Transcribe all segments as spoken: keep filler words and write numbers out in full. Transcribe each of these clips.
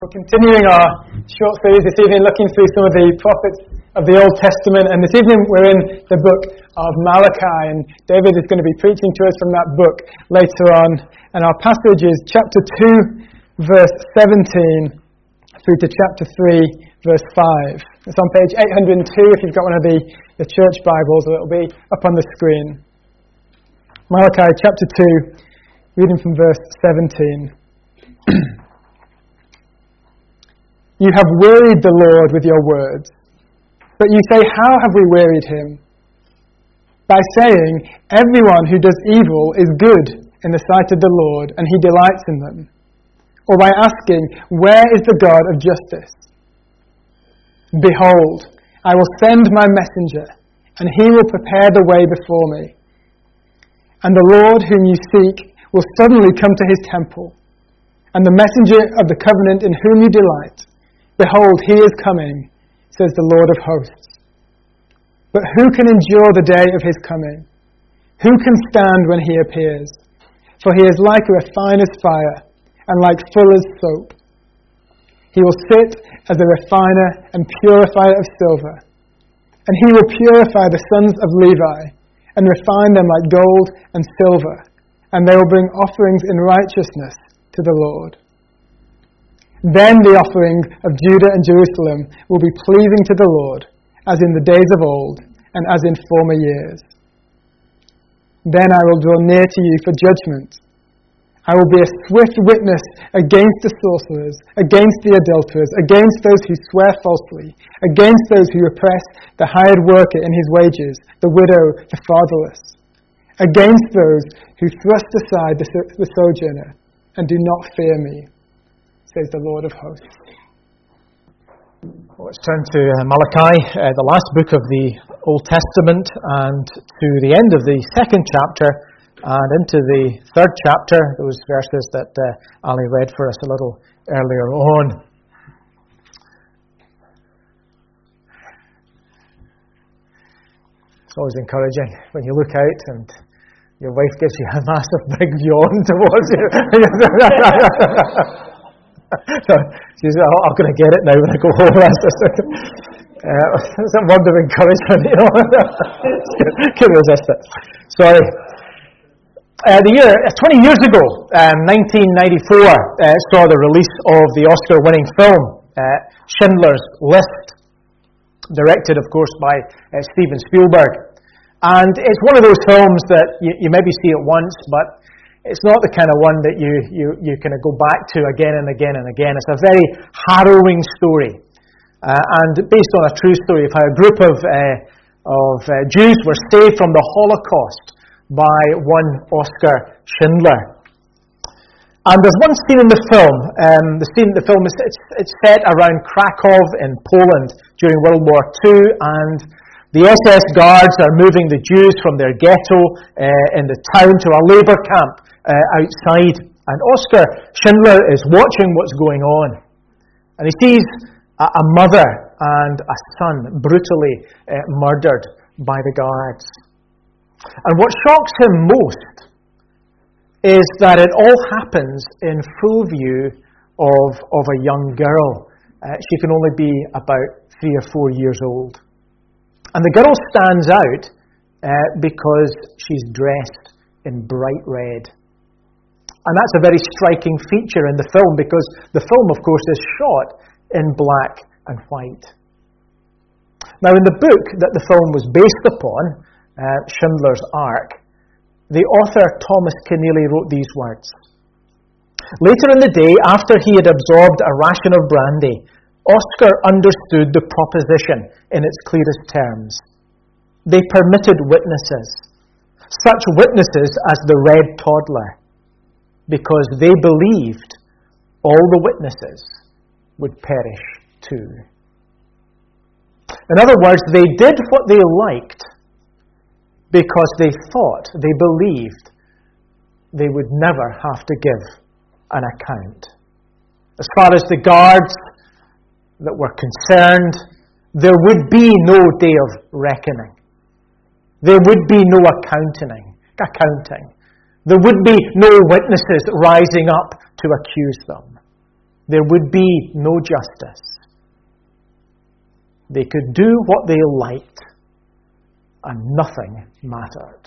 We're continuing our short series this evening, looking through some of the prophets of the Old Testament, and this evening we're in the book of Malachi, and David is going to be preaching to us from that book later on, and our passage is chapter two, verse seventeen, through to chapter three, verse five. It's on page eight hundred two if you've got one of the, the church Bibles, or it'll be up on the screen. Malachi chapter two, reading from verse seventeen. You have wearied the Lord with your words. But you say, how have we wearied him? By saying, everyone who does evil is good in the sight of the Lord, and he delights in them. Or by asking, where is the God of justice? Behold, I will send my messenger, and he will prepare the way before me. And the Lord whom you seek will suddenly come to his temple, and the messenger of the covenant in whom you delight. Behold, he is coming, says the Lord of hosts. But who can endure the day of his coming? Who can stand when he appears? For he is like a refiner's fire, and like fuller's soap. He will sit as a refiner and purifier of silver. And he will purify the sons of Levi, and refine them like gold and silver. And they will bring offerings in righteousness to the Lord. Then the offering of Judah and Jerusalem will be pleasing to the Lord, as in the days of old, and as in former years. Then I will draw near to you for judgment. I will be a swift witness against the sorcerers, against the adulterers, against those who swear falsely, against those who oppress the hired worker in his wages, the widow, the fatherless, against those who thrust aside the, the sojourner and do not fear me, says the Lord of hosts. Let's turn to uh, Malachi, uh, the last book of the Old Testament, and to the end of the second chapter, and into the third chapter, those verses that uh, Ali read for us a little earlier on. It's always encouraging when you look out and your wife gives you a massive big yawn towards you. So she's, oh, I'm going to get it now when I go home. That's just, uh, it's a word of encouragement, you know. Couldn't resist it. Sorry. Uh, the year, uh, twenty years ago, um, nineteen ninety-four, uh, saw the release of the Oscar-winning film, uh, Schindler's List, directed, of course, by uh, Steven Spielberg. And it's one of those films that you, you maybe see it once, but it's not the kind of one that you, you, you kind of go back to again and again and again. It's a very harrowing story. Uh, and based on a true story of how a group of, uh, of uh, Jews were saved from the Holocaust by one Oskar Schindler. And there's one scene in the film. Um, the scene in the film is it's, it's set around Krakow in Poland during World War Two, and the S S guards are moving the Jews from their ghetto uh, in the town to a labour camp uh, outside. And Oskar Schindler is watching what's going on. And he sees a, a mother and a son brutally uh, murdered by the guards. And what shocks him most is that it all happens in full view of, of a young girl. Uh, she can only be about three or four years old. And the girl stands out uh, because she's dressed in bright red. And that's a very striking feature in the film, because the film, of course, is shot in black and white. Now, in the book that the film was based upon, uh, Schindler's Ark, the author Thomas Keneally wrote these words. Later in the day, after he had absorbed a ration of brandy, Oskar understood the proposition in its clearest terms. They permitted witnesses, such witnesses as the red toddler, because they believed all the witnesses would perish too. In other words, they did what they liked because they thought, they believed, they would never have to give an account. As far as the guards that were concerned, there would be no day of reckoning. There would be no accounting. accounting. There would be no witnesses rising up to accuse them. there would be no justice. They could do what they liked, and nothing mattered.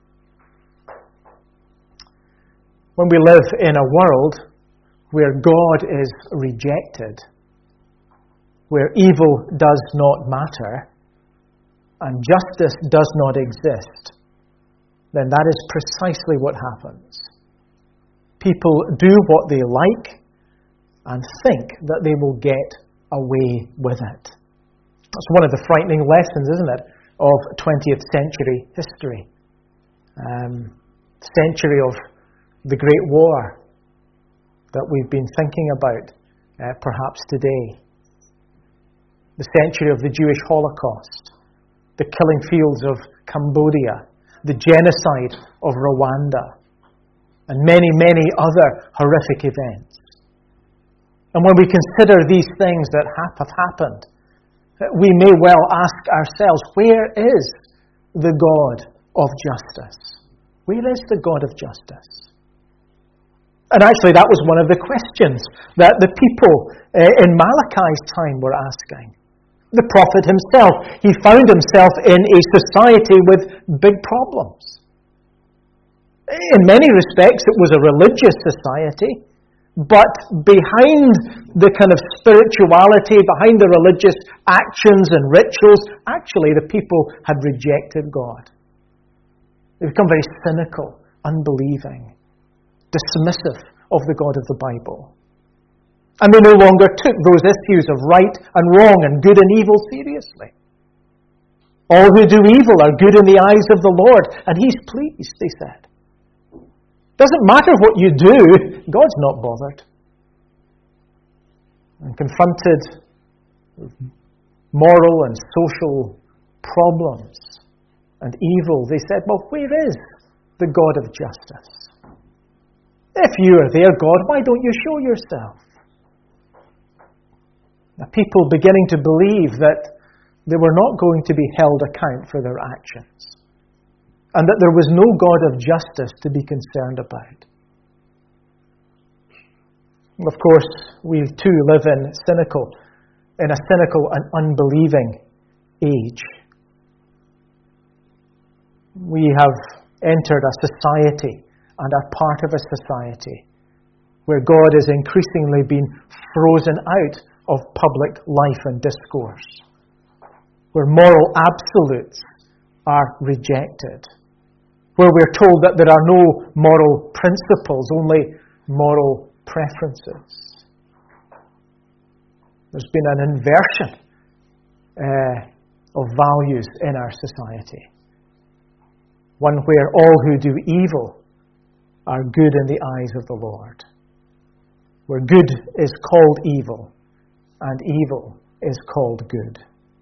When we live in a world where God is rejected, where evil does not matter, and justice does not exist, then that is precisely what happens. People do what they like and think that they will get away with it. That's one of the frightening lessons, isn't it, of twentieth century history. Um, century of the Great War that we've been thinking about uh, perhaps today. The century of the Jewish Holocaust, the killing fields of Cambodia, the genocide of Rwanda, and many, many other horrific events. And when we consider these things that have happened, we may well ask ourselves, where is the God of justice? Where is the God of justice? And actually that was one of the questions that the people in Malachi's time were asking. The prophet himself, he found himself in a society with big problems. In many respects it was a religious society, but behind the kind of spirituality, behind the religious actions and rituals, actually the people had rejected God. They become very cynical, unbelieving, dismissive of the God of the Bible. And they no longer took those issues of right and wrong and good and evil seriously. All who do evil are good in the eyes of the Lord, and He's pleased, they said. Doesn't matter what you do, God's not bothered. And confronted with moral and social problems and evil, they said, well, where is the God of justice? If you are there, God, why don't you show yourself? The people beginning to believe that they were not going to be held account for their actions, and that there was no God of justice to be concerned about. Of course, we too live in cynical, in a cynical and unbelieving age. We have entered a society and are part of a society where God is increasingly being frozen out of public life and discourse, where moral absolutes are rejected, where we're told that there are no moral principles, only moral preferences. There's been an inversion uh, of values in our society, one where all who do evil are good in the eyes of the Lord, where good is called evil and evil is called good.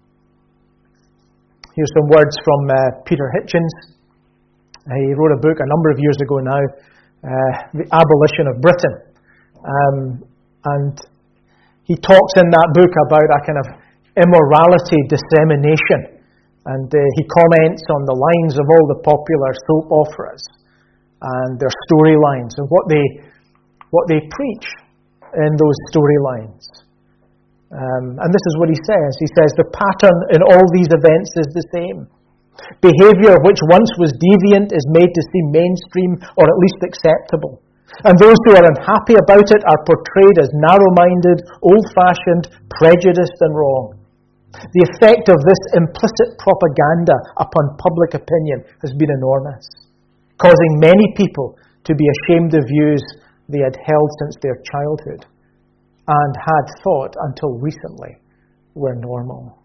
Here's some words from uh, Peter Hitchens. He wrote a book a number of years ago now, uh, The Abolition of Britain. Um, and he talks in that book about a kind of immorality dissemination. And uh, he comments on the lines of all the popular soap operas and their storylines and what they, what they preach in those storylines. Um, and this is what he says. He says, the pattern in all these events is the same. Behaviour which once was deviant is made to seem mainstream or at least acceptable. And those who are unhappy about it are portrayed as narrow-minded, old-fashioned, prejudiced and wrong. The effect of this implicit propaganda upon public opinion has been enormous, causing many people to be ashamed of views they had held since their childhood and had thought until recently were normal.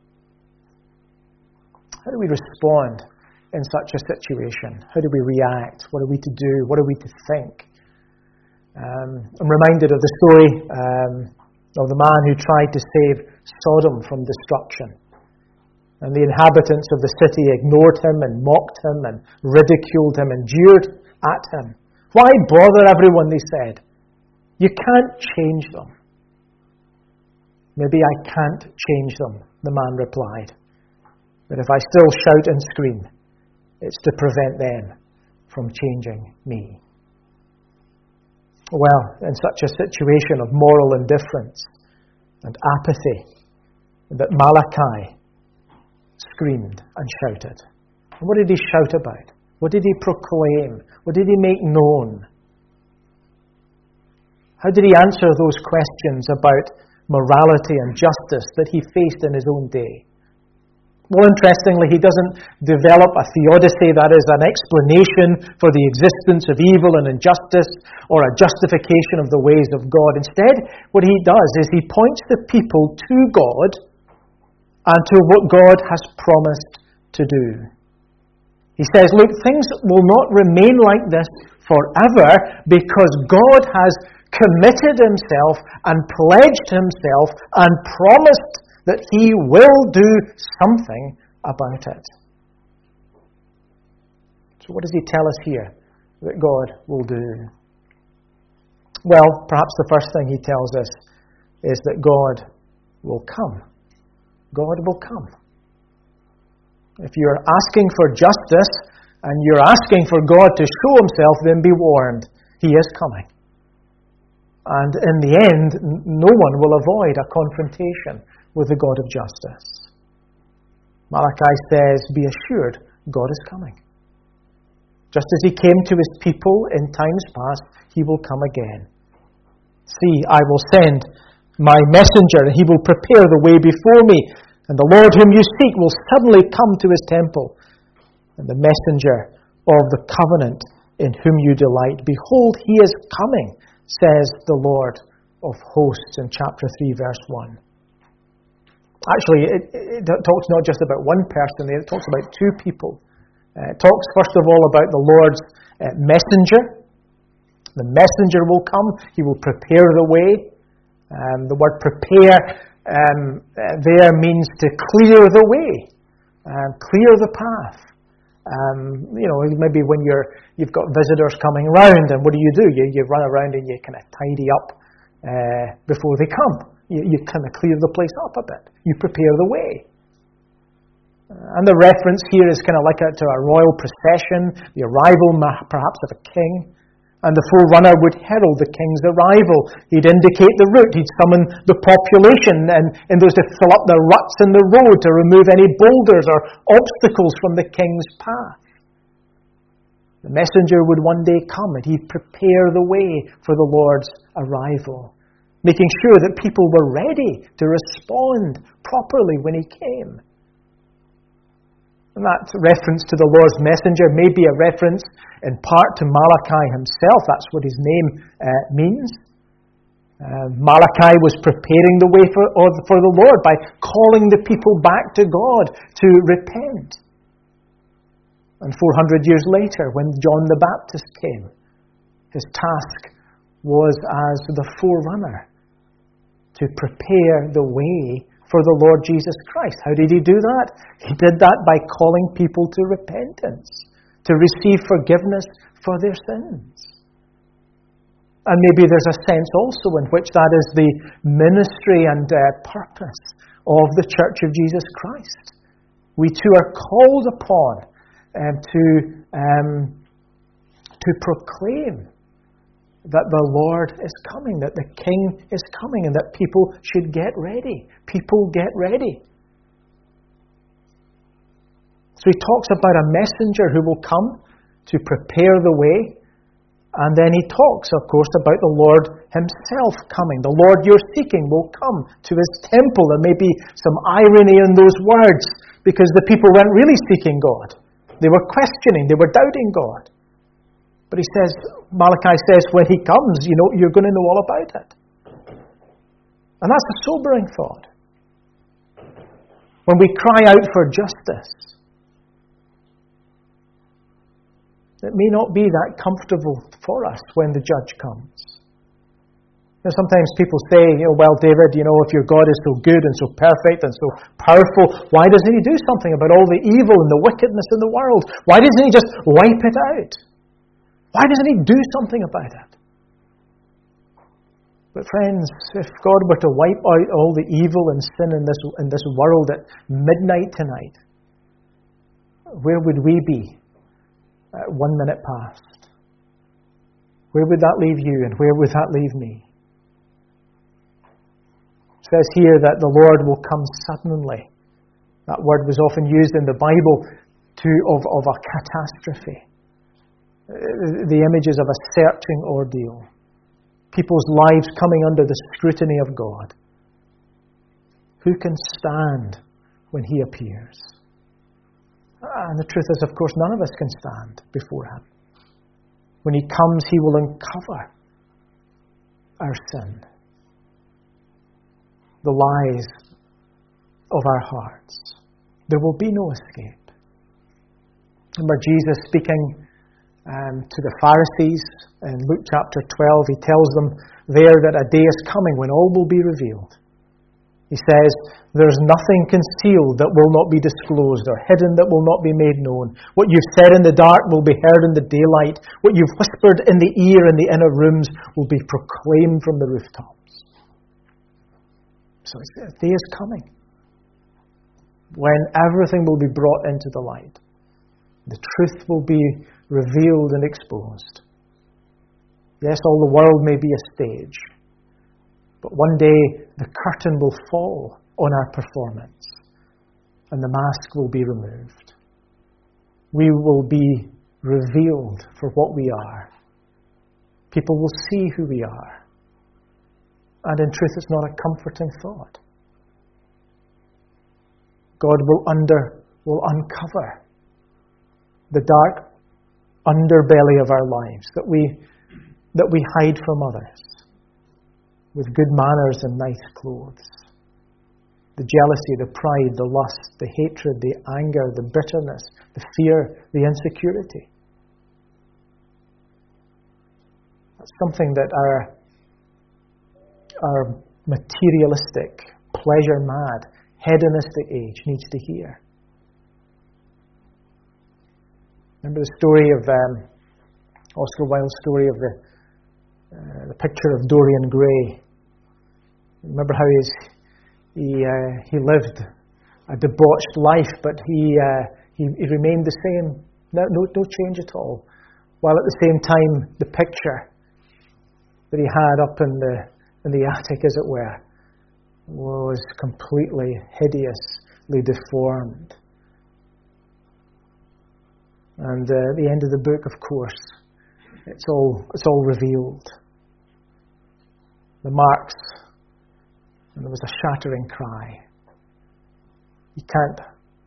How do we respond in such a situation? How do we react? What are we to do? What are we to think? Um, I'm reminded of the story um, of the man who tried to save Sodom from destruction. And the inhabitants of the city ignored him and mocked him and ridiculed him and jeered at him. Why bother everyone, they said. You can't change them. Maybe I can't change them, the man replied. But if I still shout and scream, it's to prevent them from changing me. Well, in such a situation of moral indifference and apathy, that Malachi screamed and shouted. And what did he shout about? What did he proclaim? What did he make known? How did he answer those questions about morality and justice that he faced in his own day? Well, interestingly, he doesn't develop a theodicy, that is, an explanation for the existence of evil and injustice, or a justification of the ways of God. Instead, what he does is he points the people to God and to what God has promised to do. He says, look, things will not remain like this forever, because God has committed himself and pledged himself and promised that he will do something about it. So what does he tell us here that God will do? Well, perhaps the first thing he tells us is that God will come. God will come. If you're asking for justice and you're asking for God to show himself, then be warned, he is coming. And in the end, no one will avoid a confrontation with the God of justice. Malachi says, be assured, God is coming. Just as he came to his people in times past, he will come again. See, I will send my messenger, and he will prepare the way before me. And the Lord whom you seek will suddenly come to his temple. And the messenger of the covenant in whom you delight, behold, he is coming, says the Lord of hosts in chapter three, verse one. Actually, it, it talks not just about one person there, it talks about two people. Uh, it talks, first of all, about the Lord's uh, messenger. The messenger will come, he will prepare the way. Um, the word prepare um, uh, there means to clear the way, uh, clear the path. Um, you know, maybe when you're, you've got visitors coming around, and what do you do? You, you run around and you kind of tidy up uh, before they come. You, you kind of clear the place up a bit. You prepare the way. Uh, and the reference here is kind of like a, to a royal procession, the arrival perhaps of a king. And the forerunner would herald the king's arrival. He'd indicate the route. He'd summon the population and, and those to fill up the ruts in the road, to remove any boulders or obstacles from the king's path. The messenger would one day come and he'd prepare the way for the Lord's arrival, making sure that people were ready to respond properly when he came. And that reference to the Lord's messenger may be a reference in part to Malachi himself. That's what his name uh, means. Uh, Malachi was preparing the way for, for the Lord by calling the people back to God to repent. And four hundred years later, when John the Baptist came, his task was as the forerunner to prepare the way for the Lord Jesus Christ. How did he do that? He did that by calling people to repentance, to receive forgiveness for their sins. And maybe there's a sense also in which that is the ministry and uh, purpose of the Church of Jesus Christ. We too are called upon um, to, um, to proclaim that the Lord is coming, that the King is coming, and that people should get ready. People get ready. So he talks about a messenger who will come to prepare the way. And then he talks, of course, about the Lord himself coming. The Lord you're seeking will come to his temple. There may be some irony in those words, because the people weren't really seeking God. They were questioning, they were doubting God. But he says, Malachi says, when he comes, you know, you're going to know all about it. And that's a sobering thought. When we cry out for justice, it may not be that comfortable for us when the judge comes. You know, sometimes people say, you know, well, David, you know, if your God is so good and so perfect and so powerful, why doesn't he do something about all the evil and the wickedness in the world? Why doesn't he just wipe it out? Why doesn't he do something about it? But friends, if God were to wipe out all the evil and sin in this, in this world at midnight tonight, where would we be at one minute past? Where would that leave you, and where would that leave me? It says here that the Lord will come suddenly. That word was often used in the Bible to, of, of a catastrophe. The images of a searching ordeal. People's lives coming under the scrutiny of God. Who can stand when He appears? And the truth is, of course, none of us can stand before Him. When He comes, He will uncover our sin, the lies of our hearts. There will be no escape. Remember Jesus speaking um, to the Pharisees in Luke chapter twelve. He tells them there that a day is coming when all will be revealed. He says, there's nothing concealed that will not be disclosed, or hidden that will not be made known. What you've said in the dark will be heard in the daylight. What you've whispered in the ear in the inner rooms will be proclaimed from the rooftops. So a day is coming when everything will be brought into the light. The truth will be revealed and exposed. Yes, all the world may be a stage, but one day the curtain will fall on our performance and the mask will be removed. We will be revealed for what we are. People will see who we are. And in truth, it's not a comforting thought. God will under will uncover the dark underbelly of our lives that we that we hide from others with good manners and nice clothes. The jealousy, the pride, the lust, the hatred, the anger, the bitterness, the fear, the insecurity. That's something that our our materialistic, pleasure-mad, hedonistic age needs to hear. Remember the story of um, Oscar Wilde's story of the uh, the picture of Dorian Gray. Remember how he's, he uh, he lived a debauched life, but he, uh, he he remained the same, no, no no change at all. While at the same time, the picture that he had up in the in the attic, as it were, was completely hideously deformed. And uh, at the end of the book, of course, it's all it's all revealed. The marks, and there was a shattering cry. You can't.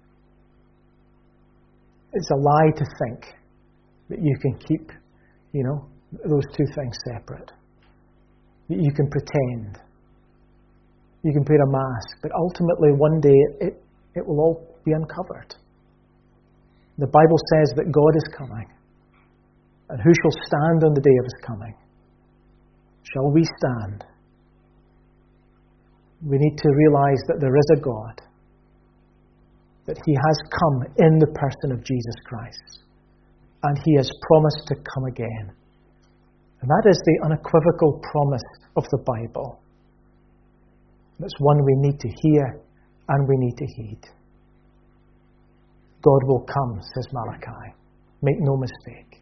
It's a lie to think that you can keep, you know, those two things separate. You can pretend. You can put a mask, but ultimately one day it, it will all be uncovered. The Bible says that God is coming. And who shall stand on the day of His coming? Shall we stand? We need to realize that there is a God. That He has come in the person of Jesus Christ. And He has promised to come again. And that is the unequivocal promise of the Bible. That's one we need to hear and we need to heed. God will come, says Malachi. Make no mistake.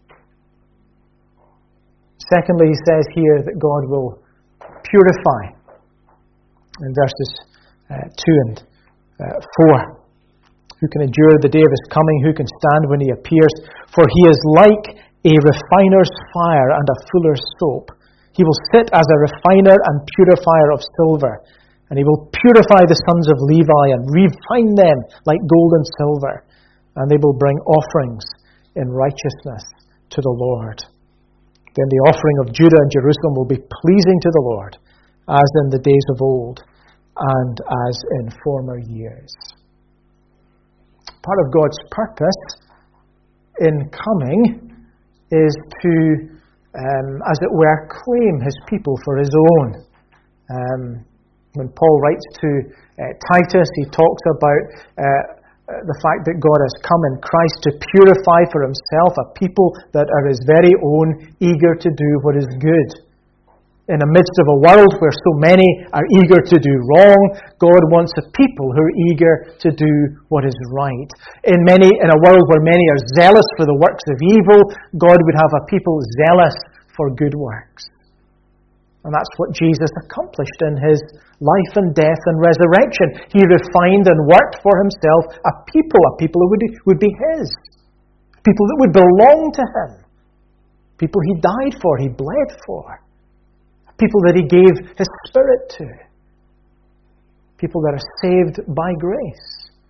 Secondly, he says here that God will purify. In verses uh, two and uh, four. Who can endure the day of His coming? Who can stand when He appears? For He is like a refiner's fire and a fuller's soap. He will sit as a refiner and purifier of silver. And He will purify the sons of Levi and refine them like gold and silver. And they will bring offerings in righteousness to the Lord. Then the offering of Judah and Jerusalem will be pleasing to the Lord, as in the days of old and as in former years. Part of God's purpose in coming is to, um, as it were, claim His people for His own. Um, when Paul writes to uh, Titus, he talks about uh, the fact that God has come in Christ to purify for Himself a people that are His very own, eager to do what is good. In the midst of a world where so many are eager to do wrong, God wants a people who are eager to do what is right. In many, in a world where many are zealous for the works of evil, God would have a people zealous for good works. And that's what Jesus accomplished in his life and death and resurrection. He refined and worked for himself a people, a people who would, would be his. People that would belong to him. People he died for, he bled for. People that he gave his Spirit to. People that are saved by grace.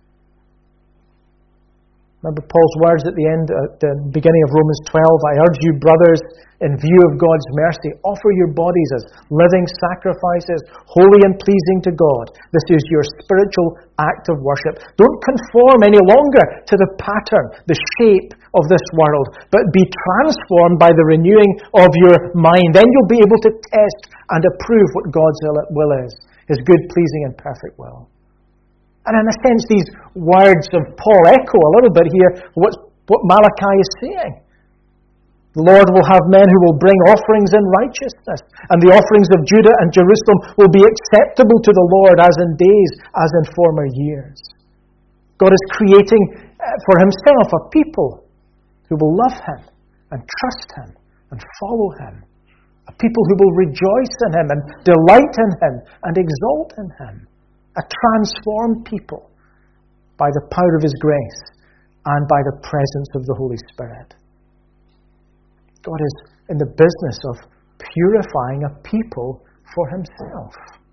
Remember Paul's words at the end, at the beginning of Romans twelve, I urge you, brothers, in view of God's mercy, offer your bodies as living sacrifices, holy and pleasing to God. This is your spiritual act of worship. Don't conform any longer to the pattern, the shape of this world, but be transformed by the renewing of your mind. Then you'll be able to test and approve what God's will is, his good, pleasing, and perfect will. And in a sense, these words of Paul echo a little bit here what, what Malachi is saying. The Lord will have men who will bring offerings in righteousness, and the offerings of Judah and Jerusalem will be acceptable to the Lord as in days, as in former years. God is creating for himself a people who will love him and trust him and follow him. A people who will rejoice in him and delight in him and exalt in him. A transformed people by the power of his grace and by the presence of the Holy Spirit. God is in the business of purifying a people for himself.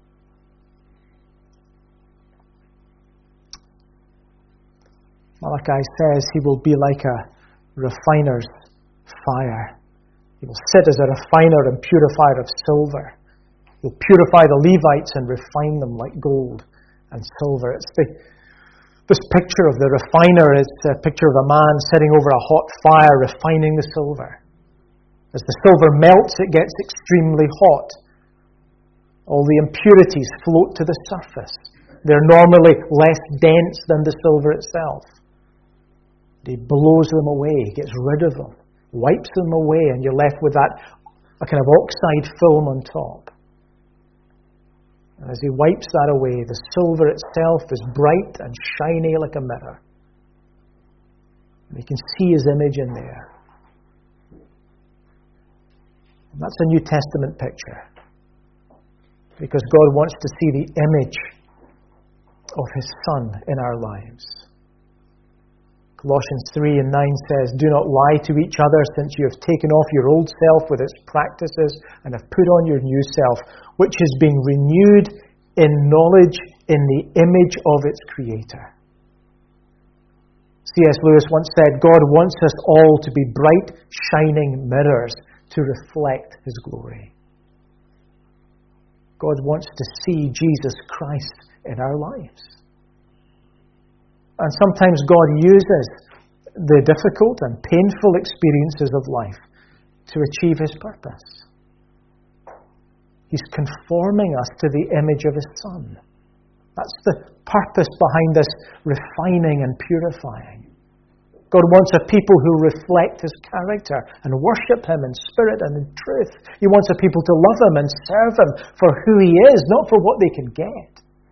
Malachi says he will be like a refiner's fire. He will sit as a refiner and purifier of silver. He'll purify the Levites and refine them like gold and silver. It's the, this picture of the refiner is a picture of a man sitting over a hot fire refining the silver. As the silver melts, it gets extremely hot. All the impurities float to the surface. They're normally less dense than the silver itself. He blows them away, gets rid of them, wipes them away, and you're left with that a kind of oxide film on top. And as he wipes that away, the silver itself is bright and shiny like a mirror. And you can see his image in there. And that's a New Testament picture. Because God wants to see the image of his Son in our lives. Colossians three and nine says, do not lie to each other, since you have taken off your old self with its practices and have put on your new self, which is being renewed in knowledge in the image of its Creator. C S Lewis once said, God wants us all to be bright, shining mirrors to reflect his glory. God wants to see Jesus Christ in our lives. And sometimes God uses the difficult and painful experiences of life to achieve his purpose. He's conforming us to the image of his Son. That's the purpose behind this refining and purifying. God wants a people who reflect his character and worship him in spirit and in truth. He wants a people to love him and serve him for who he is, not for what they can get.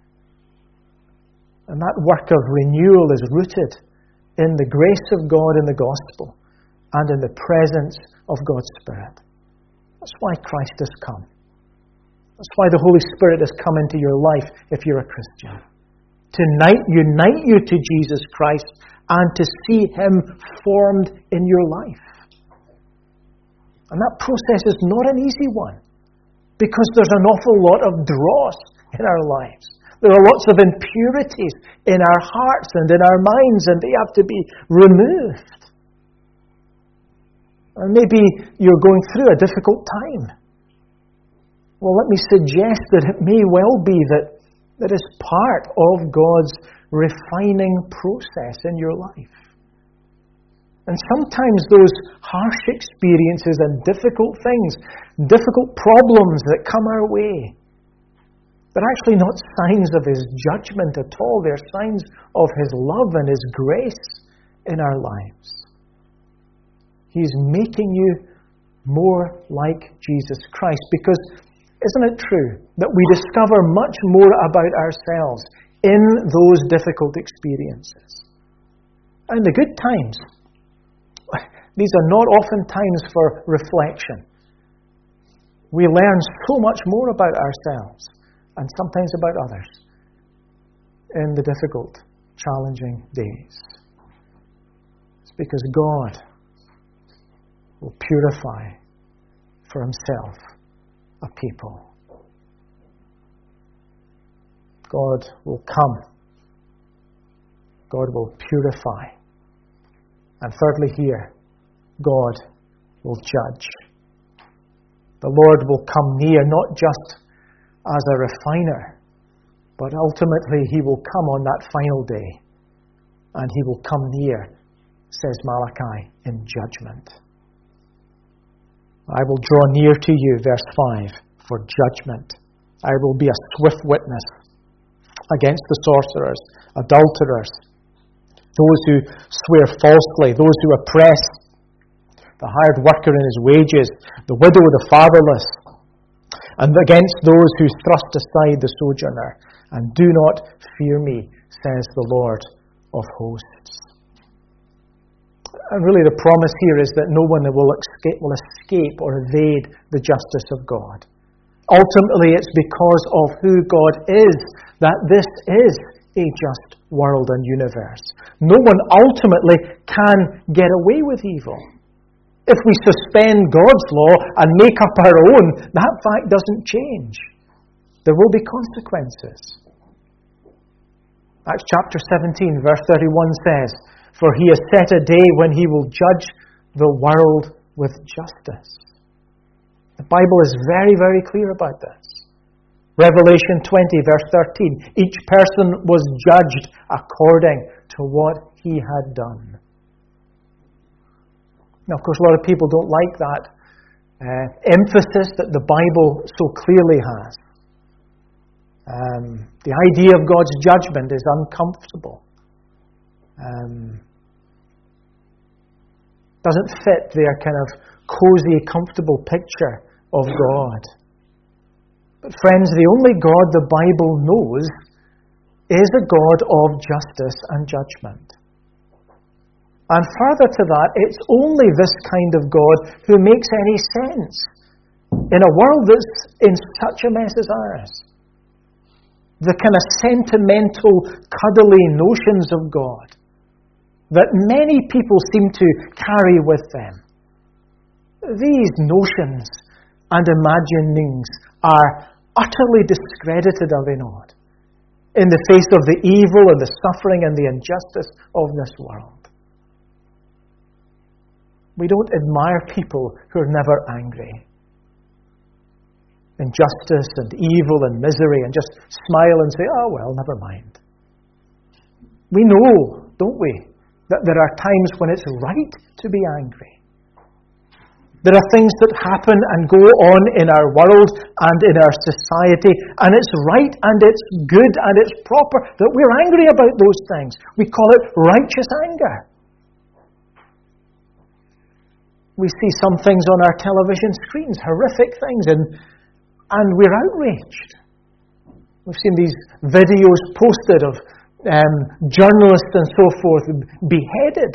And that work of renewal is rooted in the grace of God in the gospel and in the presence of God's Spirit. That's why Christ has come. That's why the Holy Spirit has come into your life if you're a Christian. To unite, unite you to Jesus Christ and to see him formed in your life. And that process is not an easy one, because there's an awful lot of dross in our lives. There are lots of impurities in our hearts and in our minds, and they have to be removed. Or maybe you're going through a difficult time. Well, let me suggest that it may well be that that is part of God's refining process in your life. And sometimes those harsh experiences and difficult things, difficult problems that come our way, they're actually not signs of his judgment at all. They're signs of his love and his grace in our lives. He's making you more like Jesus Christ. Because isn't it true that we discover much more about ourselves in those difficult experiences? And the good times, these are not often times for reflection. we learn so much more about ourselves and sometimes about others in the difficult, challenging days. It's because God will purify for himself a people. God will come. God will purify. And thirdly here, God will judge. The Lord will come near, not just as a refiner, but ultimately he will come on that final day. And he will come near, says Malachi, in judgment. I will draw near to you, verse five, for judgment. I will be a swift witness against the sorcerers, adulterers, those who swear falsely, those who oppress, the hired worker in his wages, the widow, the fatherless, and against those who thrust aside the sojourner, and do not fear me, says the Lord of hosts. And really the promise here is that no one will escape, will escape or evade the justice of God. Ultimately, it's because of who God is that this is a just world and universe. No one ultimately can get away with evil. If we suspend God's law and make up our own, that fact doesn't change. There will be consequences. Acts chapter seventeen, verse thirty-one says, "For he has set a day when he will judge the world with justice." The Bible is very, very clear about this. Revelation twenty, verse thirteen, "Each person was judged according to what he had done." Now, of course, a lot of people don't like that uh, emphasis that the Bible so clearly has. Um, the idea of God's judgment is uncomfortable. Um, doesn't fit their kind of cozy, comfortable picture of God. But friends, the only God the Bible knows is a God of justice and judgment. And further to that, it's only this kind of God who makes any sense in a world that's in such a mess as ours. The kind of sentimental, cuddly notions of God that many people seem to carry with them. These notions and imaginings are utterly discredited, are they not, in the face of the evil and the suffering and the injustice of this world. We don't admire people who are never angry. Injustice and evil and misery, and just smile and say, "Oh well, never mind." We know, don't we, that there are times when it's right to be angry. There are things that happen and go on in our world and in our society, and it's right and it's good and it's proper that we're angry about those things. We call it righteous anger. We see some things on our television screens, horrific things, and, and we're outraged. We've seen these videos posted of um, journalists and so forth beheaded.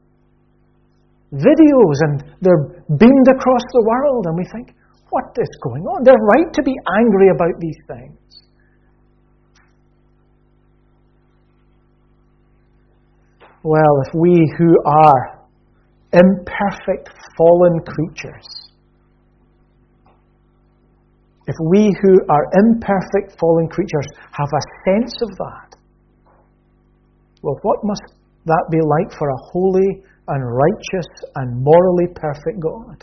Videos, and they're beamed across the world, and we think, what is going on? They're right to be angry about these things. Well, if we who are imperfect, fallen creatures, if we who are imperfect, fallen creatures have a sense of that, well, what must that be like for a holy and righteous and morally perfect God?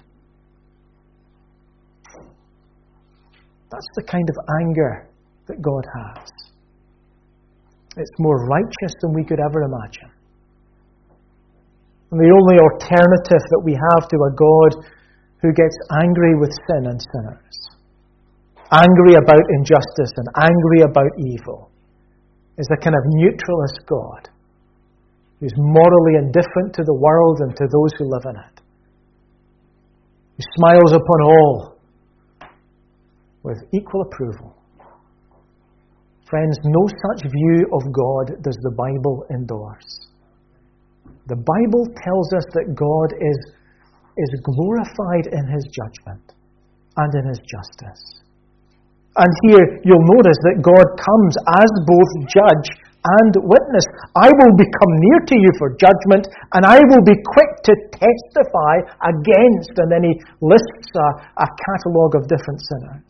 That's the kind of anger that God has. It's more righteous than we could ever imagine. And the only alternative that we have to a God who gets angry with sin and sinners, angry about injustice and angry about evil, is a kind of neutralist God who's morally indifferent to the world and to those who live in it, who smiles upon all with equal approval. Friends, no such view of God does the Bible endorse. The Bible tells us that God is, is glorified in His judgment. and in his justice. And here you'll notice that God comes as both judge and witness. I will become near to you for judgment, and I will be quick to testify against. And then he lists a, a catalogue of different sinners.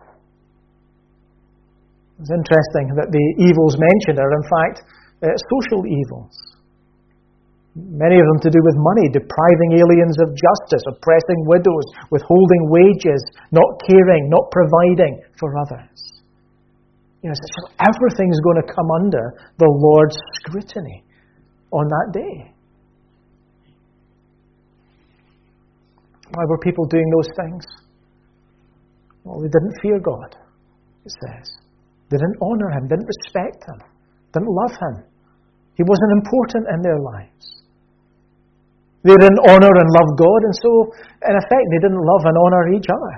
It's interesting that the evils mentioned are, in fact, uh, social evils. Many of them to do with money, depriving aliens of justice, oppressing widows, withholding wages, not caring, not providing for others. You know, so everything's going to come under the Lord's scrutiny on that day. Why were people doing those things? Well, they didn't fear God, it says. They didn't honour Him, didn't respect Him, didn't love Him. He wasn't important in their lives. They didn't honour and love God, and so, in effect, they didn't love and honour each other.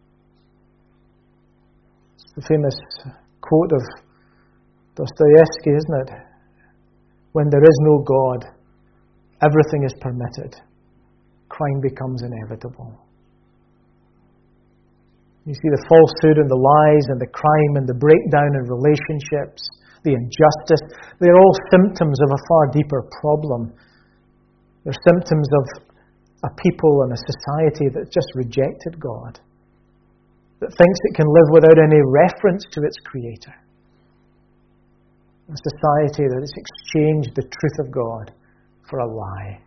It's the famous quote of Dostoevsky, isn't it? When there is no God, everything is permitted. Crime becomes inevitable. You see the falsehood and the lies and the crime and the breakdown in relationships, the injustice, they're all symptoms of a far deeper problem. They're symptoms of a people and a society that just rejected God, that thinks it can live without any reference to its Creator. A society that has exchanged the truth of God for a lie.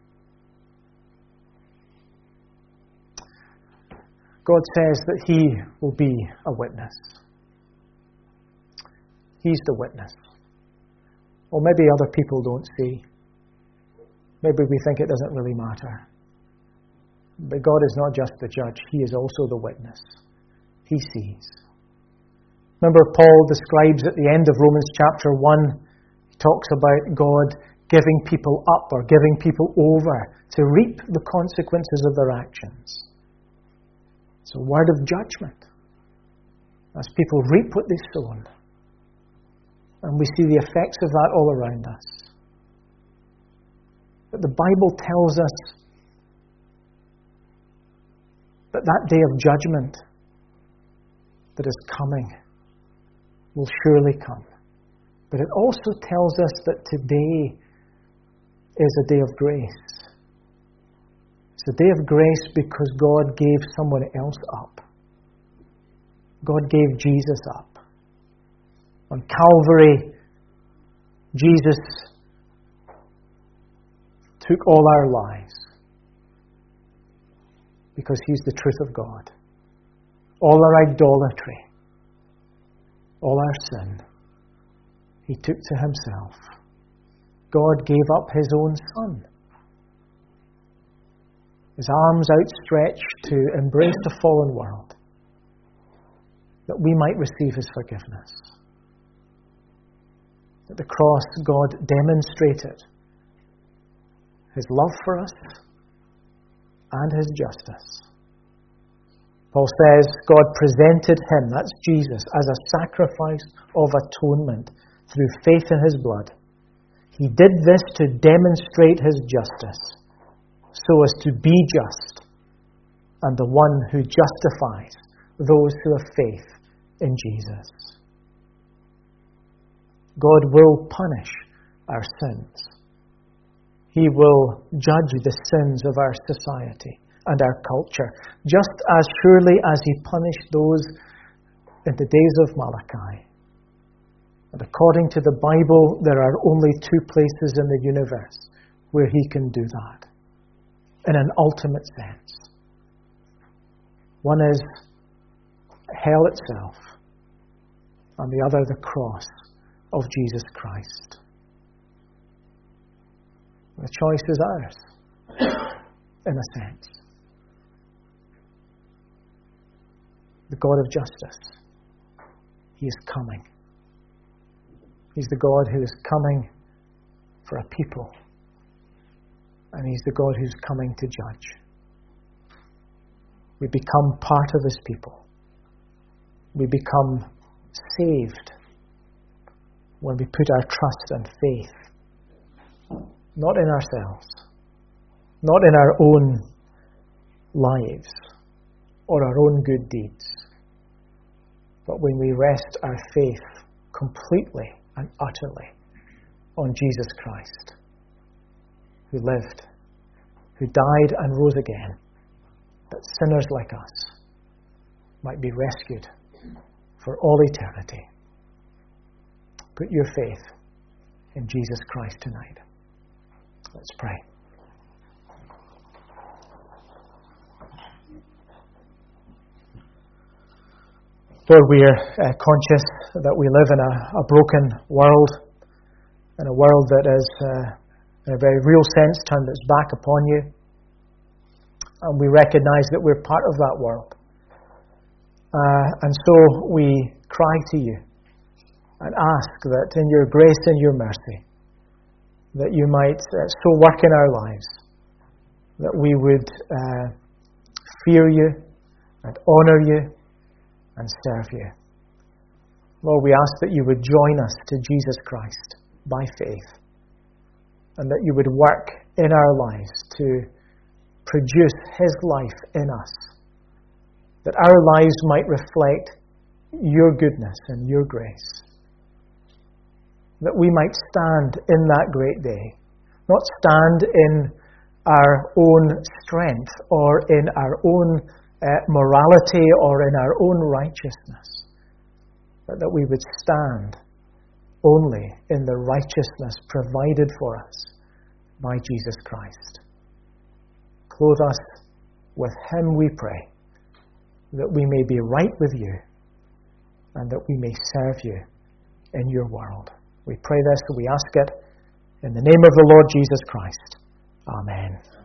God says that He will be a witness. He's the witness. Or maybe other people don't see. Maybe we think it doesn't really matter. But God is not just the judge, He is also the witness. He sees. Remember, Paul describes at the end of Romans chapter one, he talks about God giving people up or giving people over to reap the consequences of their actions. It's a word of judgment. As people reap what they've sown. And we see the effects of that all around us. But the Bible tells us that that day of judgment that is coming will surely come. But it also tells us that today is a day of grace. It's a day of grace because God gave someone else up. God gave Jesus up. On Calvary, Jesus took all our lies because He's the truth of God. All our idolatry, all our sin, He took to Himself. God gave up His own Son. His arms outstretched to embrace the fallen world, that we might receive His forgiveness. At the cross, God demonstrated His love for us and His justice. Paul says God presented Him, that's Jesus, as a sacrifice of atonement through faith in His blood. He did this to demonstrate His justice, so as to be just and the one who justifies those who have faith in Jesus. God will punish our sins. He will judge the sins of our society and our culture, just as surely as He punished those in the days of Malachi. And according to the Bible, there are only two places in the universe where He can do that, in an ultimate sense. One is hell itself, and the other the cross of Jesus Christ. The choice is ours, in a sense. The God of justice, He is coming. He's the God who is coming for a people. And He's the God who's coming to judge. We become part of His people. We become saved when we put our trust and faith not in ourselves, not in our own lives or our own good deeds, but when we rest our faith completely and utterly on Jesus Christ, who lived, who died and rose again, that sinners like us might be rescued for all eternity. Put your faith in Jesus Christ tonight. Let's pray. Lord, we are uh, conscious that we live in a, a broken world, in a world that is, uh, in a very real sense, turned its back upon you. And we recognize that we're part of that world. Uh, and so we cry to you and ask that in your grace and your mercy, that you might uh, so work in our lives, that we would uh, fear you and honour you and serve you. Lord, we ask that you would join us to Jesus Christ by faith, and that you would work in our lives to produce his life in us, that our lives might reflect your goodness and your grace, that we might stand in that great day, not stand in our own strength or in our own uh, morality or in our own righteousness, but that we would stand only in the righteousness provided for us by Jesus Christ. Clothe us with him, we pray, that we may be right with you and that we may serve you in your world. We pray this and we ask it in the name of the Lord Jesus Christ. Amen.